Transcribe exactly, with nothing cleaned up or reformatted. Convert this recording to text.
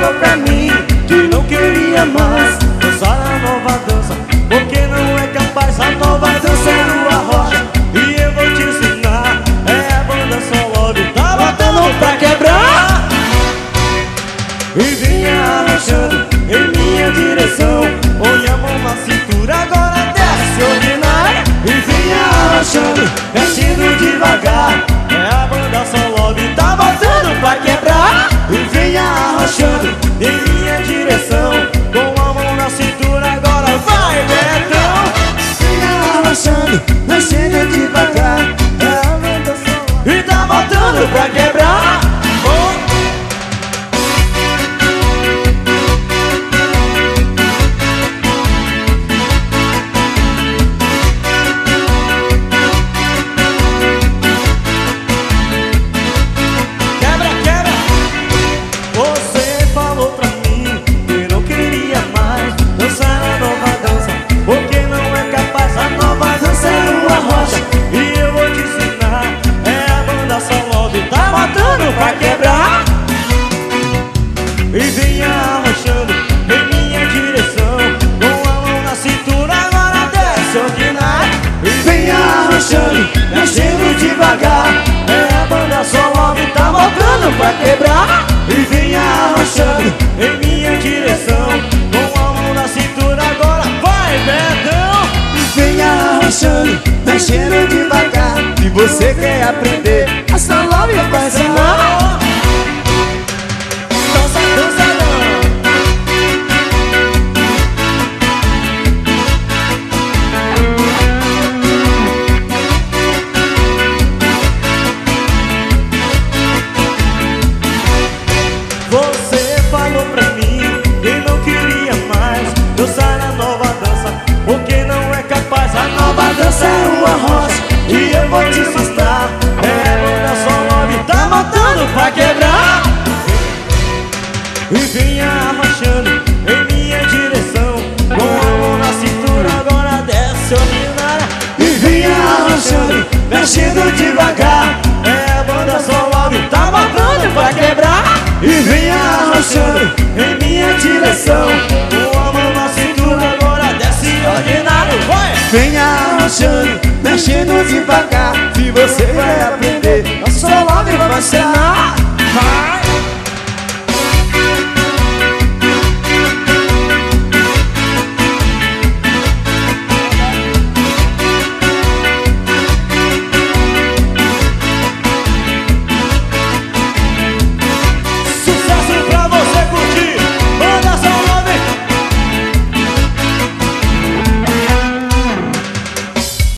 falou pra mim que não queria mais dançar a nova dança, porque não é capaz. A nova dança é Lua Rocha e eu vou te ensinar. É a banda Só Love, tá botando pra quebrar. E vinha arrochando em minha direção, põe a mão na cintura, agora desce ordinária. E vinha arrochando, mexendo devagar. É a banda Só Love, tá botando pra quebrar. E vinha arrochando em minha direção, com a mão na cintura, agora vai, Betão. Vinha arrochando, mexendo devagar. É a banda Só Love, e tá botando pra quebrar. Oh. Pra quebrar. E vinha arrochando em minha direção, com a mão na cintura, agora desce ordinária. E vinha arrochando, mexendo devagar. É a banda Só Love, tá botando pra quebrar. E vinha arrochando em minha direção, com a mão na cintura, agora vai, Betão. E vinha arrochando, mexendo devagar. Se você quer aprender, a Só Love vai ensinar. Dança, dança, você falou pra mim que não queria mais dançar a nova dança, porque não é capaz. A nova dança é Lua Rocha e eu vou te mostrar. É a banda Só Love, tá botando pra quebrar. E vinha arrochando em minha direção, com a mão na cintura, agora desce ordinária. E vinha arrochando, mexendo devagar. É a banda Só Love, tá botando pra quebrar. E vinha arrochando em minha direção, com a mão na cintura, agora desce ordinário. Vai! Vinha arrochando, mexendo devagar. Se você vai aprender, a Só Love vai ensinar.